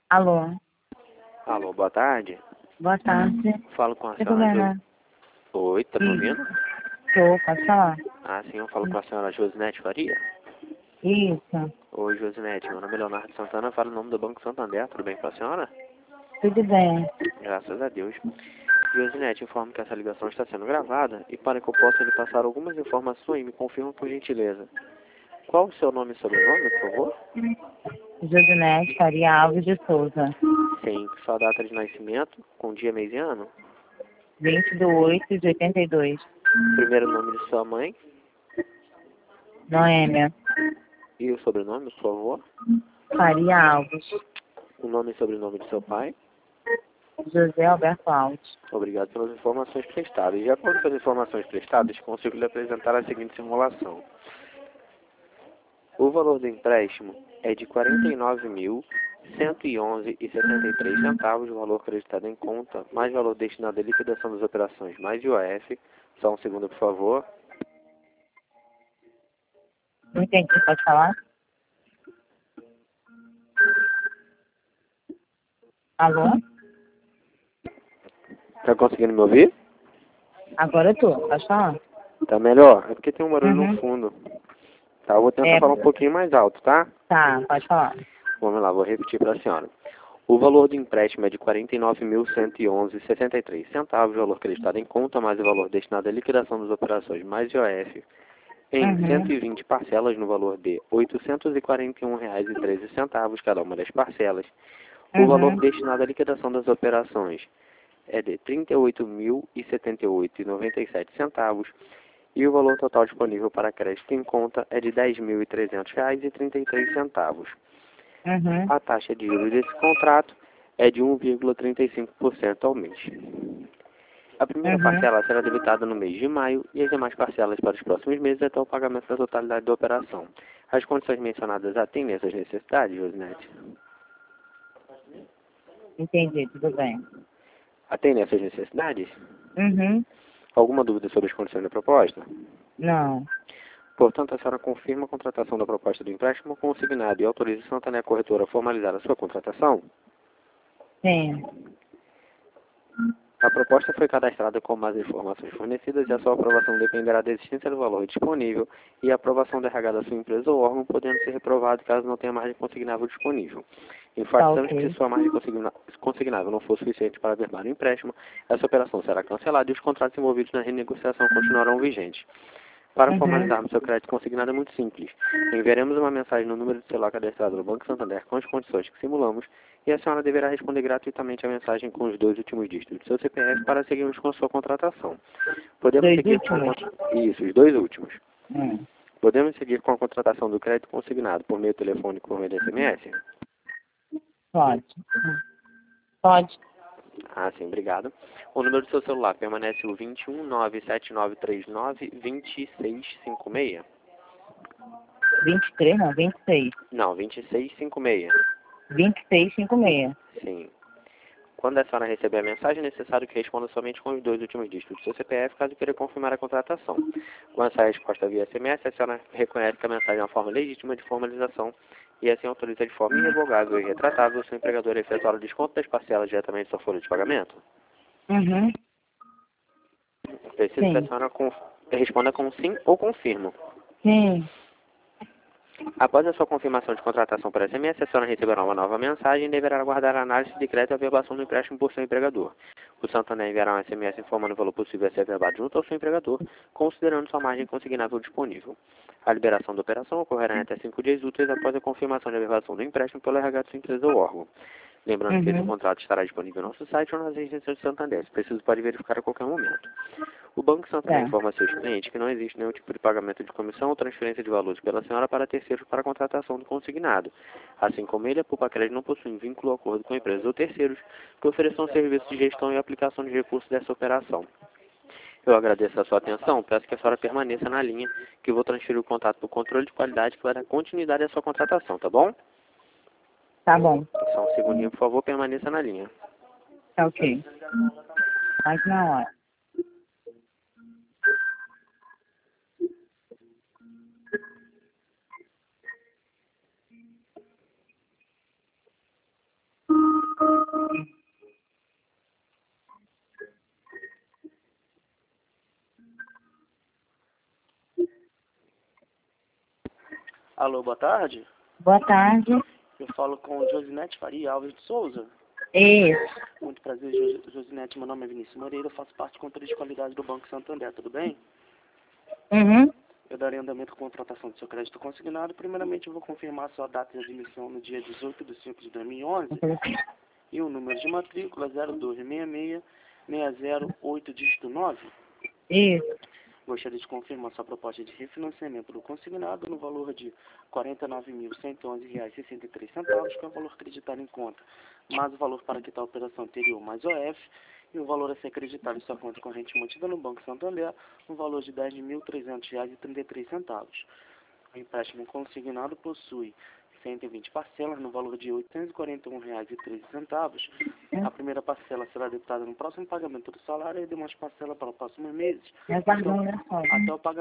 Alô, Alô, boa tarde. boa tarde. Falo com a Tudo senhora bem, né? Oi, tá me ouvindo? Tô, pode falar? Ah, sim, eu falo com a senhora Josinete Faria. Isso, Oi, Josinete, meu nome é Leonardo Santana, falo em nome do Banco Santander, tudo bem com a senhora? tudo bem. Graças a Deus. Josinete, informo que essa ligação está sendo gravada e para que eu possa lhe passar algumas informações, me confirma por gentileza. Qual o seu nome e sobrenome, por favor? Judinete Faria Alves de Souza, Sim, sua data de nascimento, com dia, mês e ano. 20/8/82. Primeiro nome de sua mãe Noêmia e o sobrenome, por favor. Faria Alves. O nome e sobrenome de seu pai. José Alberto Alves. Obrigado pelas informações prestadas. De acordo com as informações prestadas, consigo lhe apresentar a seguinte simulação. O valor do empréstimo é de R$ 49.111,63, o valor acreditado em conta, mais valor destinado à liquidação das operações, mais IOF. Só um segundo, por favor. Não entendi, pode falar? Alô? Tá conseguindo me ouvir? Agora eu tô, pode falar? Tá melhor? É porque tem um barulho no Uhum. fundo. Tá, eu vou tentar É, falar um pouquinho mais alto, tá? tá, pode falar. Vamos lá, vou repetir para a senhora. O valor do empréstimo é de R$ 49.111,63, o valor acreditado em conta, mais o valor destinado à liquidação das operações, mais IOF, em Uhum. 120 parcelas no valor de R$ 841,13 cada uma das parcelas. O valor Uhum. destinado à liquidação das operações é de R$ 38.078,97 e o valor total disponível para crédito em conta é de R$ 10.300,33. Uhum. A taxa de juros desse contrato é de 1,35% ao mês. A primeira Uhum. parcela será debitada no mês de maio e as demais parcelas para os próximos meses até o pagamento da totalidade da operação. As condições mencionadas atendem essas necessidades, Josinete? Entendi, tudo bem. Atendem essas necessidades? Uhum. Alguma dúvida sobre as condições da proposta? Não. Portanto, a senhora confirma a contratação da proposta do empréstimo consignado e autoriza a Santander Corretora a formalizar a sua contratação? Sim. A proposta foi cadastrada com as informações fornecidas e a sua aprovação dependerá da existência do valor disponível e a aprovação da RH da sua empresa ou órgão, podendo ser reprovado caso não tenha margem consignável disponível. Tá Enfatizamos que ok. se sua margem consignável não for suficiente para averbar o empréstimo, essa operação será cancelada e os contratos envolvidos na renegociação continuarão vigentes. Para Uhum. formalizarmos seu crédito consignado é muito simples. Enviaremos uma mensagem no número de celular cadastrado no Banco Santander com as condições que simulamos e a senhora deverá responder gratuitamente a mensagem com os 2 últimos dígitos do seu CPF para seguirmos com sua contratação. Podemos Dois seguir com últimos? Isso, os 2 últimos. Hum. Podemos seguir com a contratação do crédito consignado por meio telefônico por meio de SMS? Pode. Pode. Ah, sim, obrigado. O número do seu celular permanece o 21979392656? 23, não, 26. Não, 2656. 2656. Sim. Quando a senhora receber a mensagem, é necessário que responda somente com os 2 últimos dígitos do seu CPF, caso queira confirmar a contratação. Com essa resposta via SMS, a senhora reconhece que a mensagem é uma forma legítima de formalização e assim autoriza de forma irrevogável e retratável o seu empregador a efetuar o desconto das parcelas diretamente da sua folha de pagamento. Uhum. Preciso que a Sim. senhora responda com sim ou confirmo. Sim. Após a sua confirmação de contratação por SMS, a senhora receberá uma nova mensagem e deverá aguardar a análise de crédito e averbação do empréstimo por seu empregador. O Santander enviará um SMS informando o valor possível a ser averbado junto ao seu empregador, considerando sua margem consignável disponível. A liberação da operação ocorrerá em até 5 dias úteis após a confirmação de averbação do empréstimo pelo RH de sua empresa ou órgão. Lembrando que esse Uhum. contrato estará disponível no nosso site ou nas agências de Santander. Se preciso, pode verificar a qualquer momento. O Banco Santander Tá. informa a seus clientes que não existe nenhum tipo de pagamento de comissão ou transferência de valores pela senhora para terceiros para a contratação do consignado. Assim como ele, a Poupa Crédito não possui vínculo ou acordo com empresas ou terceiros que ofereçam serviços de gestão e aplicação de recursos dessa operação. Eu agradeço a sua atenção, peço que a senhora permaneça na linha, que eu vou transferir o contato para o controle de qualidade que vai dar continuidade à sua contratação, tá bom? Tá bom. Só um segundinho, por favor, permaneça na linha. Tá ok. Mais na hora. Alô, boa tarde. Boa tarde. Eu falo com Josinete Faria Alves de Souza. Isso. Muito prazer, Josinete. Meu nome é Vinícius Moreira. Eu faço parte do controle de qualidade do Banco Santander. Tudo bem? Uhum. Eu darei andamento com a contratação do seu crédito consignado. Primeiramente, eu vou confirmar a sua data de admissão no dia 18/5/2011 e o número de matrícula 0266-608, dígito 9. Isso. Gostaria de confirmar sua proposta de refinanciamento do consignado no valor de R$ 49.111,63, que é o valor acreditado em conta, mais o valor para quitar a operação anterior mais OF, e o valor a ser acreditado em sua conta corrente mantida no Banco Santander, no valor de R$ 10.300,33. O empréstimo consignado possui 120 parcelas no valor de R$ 841,13. A primeira parcela será debitada no próximo pagamento do salário e demais parcelas para os próximos meses, Aguardando a até o pagamento